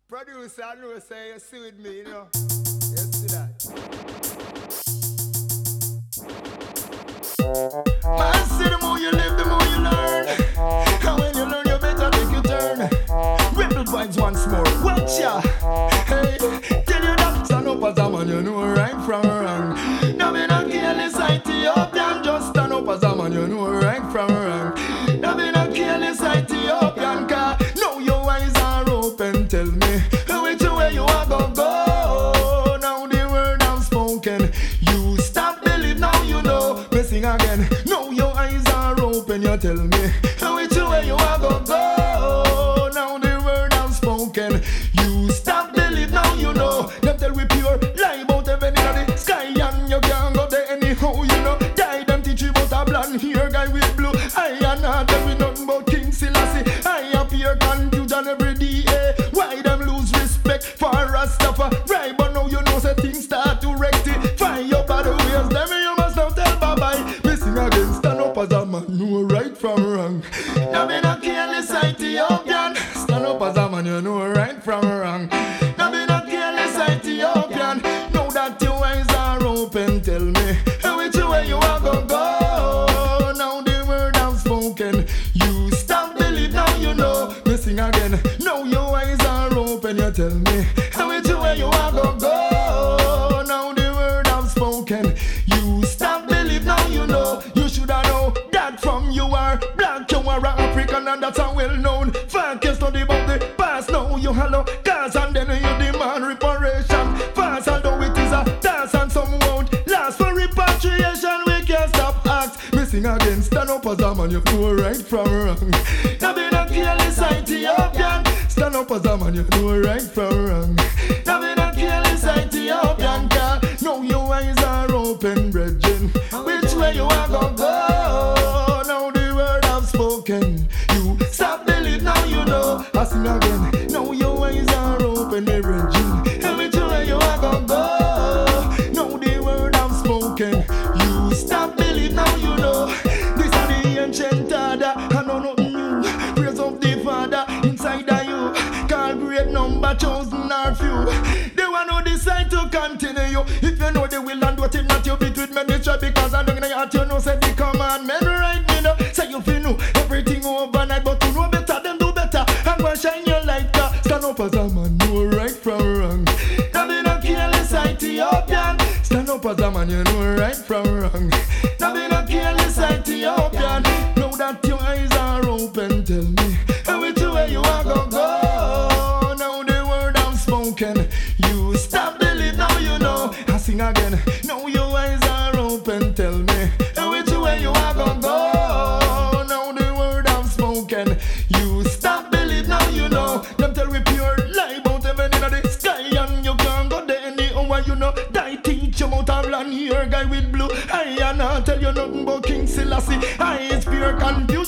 Producer, I know say you sued me, you know. Yes, to that. Man, see the more you live, the more you learn. And when you learn, you better make you turn. Rebel vibes once more. Watch ya. Hey, tell you that. Stand up as a man, you know right from wrong. Now me not careless, Ethiopian. Just stand up as a man, you know right from wrong. Now me not careless, Ethiopian. Car now your eyes are open. Tell me which way you are gonna go. Now the word I'm spoken. You stop believe, now you know. Me sing again. Now your eyes are open. You tell me which way you are gonna go. Now the word I'm spoken. You stop believe, now you know. Them tell we pure lie about heaven in the sky, and you can't go there anyhow. You know, die them teach you about a blonde hair guy with blue. I and not tell we nothing about King Selassie. I appear confusion every day. Why them lose respect for Rastafari? Right, but now you know say things start to rectify. Your body ways, them you must now tell bye bye. Missing again, stand up as a man, know right from wrong. Now me not careless Ethiopian. Stand up as a man, you know right from wrong. Now me not careless Ethiopian. Now that your eyes are open, tell me which way you are gonna go. Now the word I've spoken. You stop believe, now you know. Missing again. Now your eyes are open, you tell me which way you are gonna go. Now the word I've spoken. You stop believe, now you know. You shoulda know that from you are black, you are African, and that's a well known fact. You study about the past, now you hello cause, and then you demand reparation. Fast, although it is a dance and some won't last for repatriation. We can't stop act. Missing again, stand up as a man, you know right from wrong. Now be not careless Ethiopian. Stand up as a man, you know right from wrong. Now be not careless Ethiopian, girl. Now your eyes are open, brethren. Which way you are gonna go? Now the word I've spoken. You stop believe, now you know. I sing again. Now your eyes are open, brethren. Which way you are gonna go? Now the word I've spoken. You stop believe, now you know. This is the ancient order. I know nothing new. Praise of the Father inside of you. Call great number chosen or few. They want to decide to continue. If you know they will and what if not, you beat with ministry. Because I don't know what you know. Say the commandment right me now. Say you feel know everything overnight, but you know better, them do better. And go shine your light. Stand up as a man, know right from wrong. Now be not careless Ethiopian. Stand up as a man, you know right from wrong. Now be not careless Ethiopian. Now that your eyes are open, tell me which way you are gonna go. Now the word I'm spoken. You stop believe, now you know. I sing again. Now your eyes are open, tell me which way you are gonna go. Now the word I'm spoken. You stop believe, now you know. Them tell we pure lie about heaven in the sky, and you can't go there anyhow, you know. Die teach you about a blonde hair guy with blue. I and I tell you nothing about King Selassie. I is pure confusion.